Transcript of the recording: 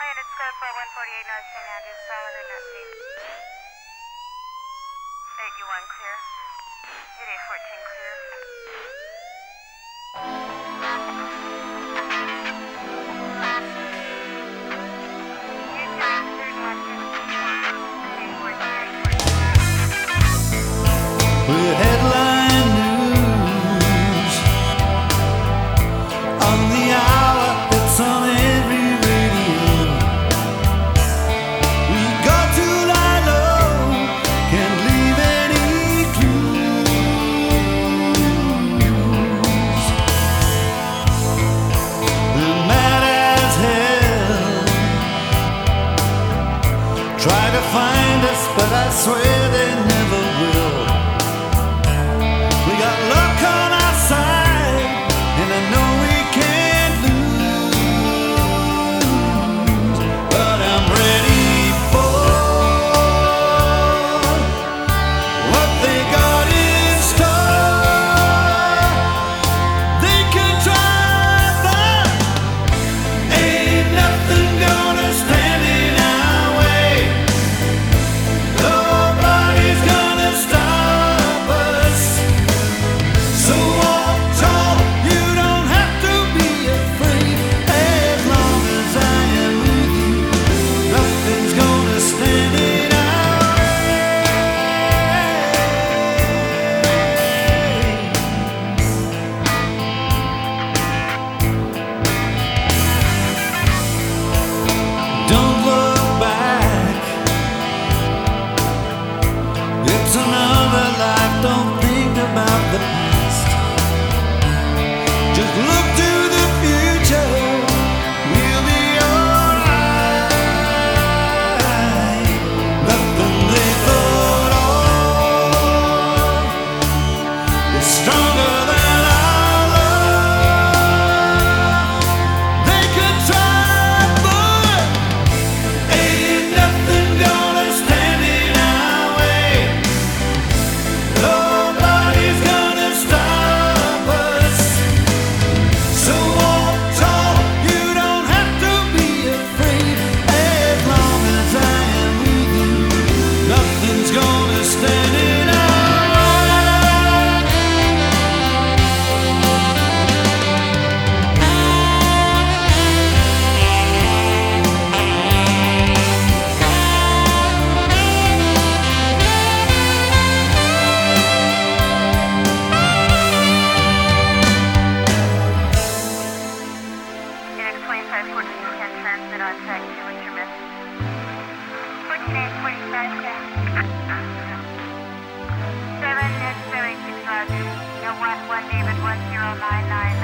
Units code for 148 North St. Andrews, solid and not seen. 81 clear. 8814 clear. We're headline news on the hour, it's on every radio. We got to lie low, can't leave any clues. They're mad as hell, try to find us, but I swear they never will. We got luck on our side, and I know we can't lose. But I'm ready for what they got in store. They can try, but ain't nothing gonna stand in our way. Nobody's gonna stop us. So walk tall, you don't have to be afraid. As long as I am with you, nothing's gonna stand in our way. Don't look back, it's another life. Don't think about the past. Just look to the future. We'll be alright. Nothing they thought of is stronger than our love. They could try, but ain't nothing gonna stand in our way. Nobody's gonna stop us. So walk tall, you don't have to be afraid. As long as I am with you, nothing's gonna stand in our way. Units 25, 14, 10, transmit on track 2, what's your message? 14, 45, 10. 7, 7, 6, Roger. No, 1, 1, David, 1099.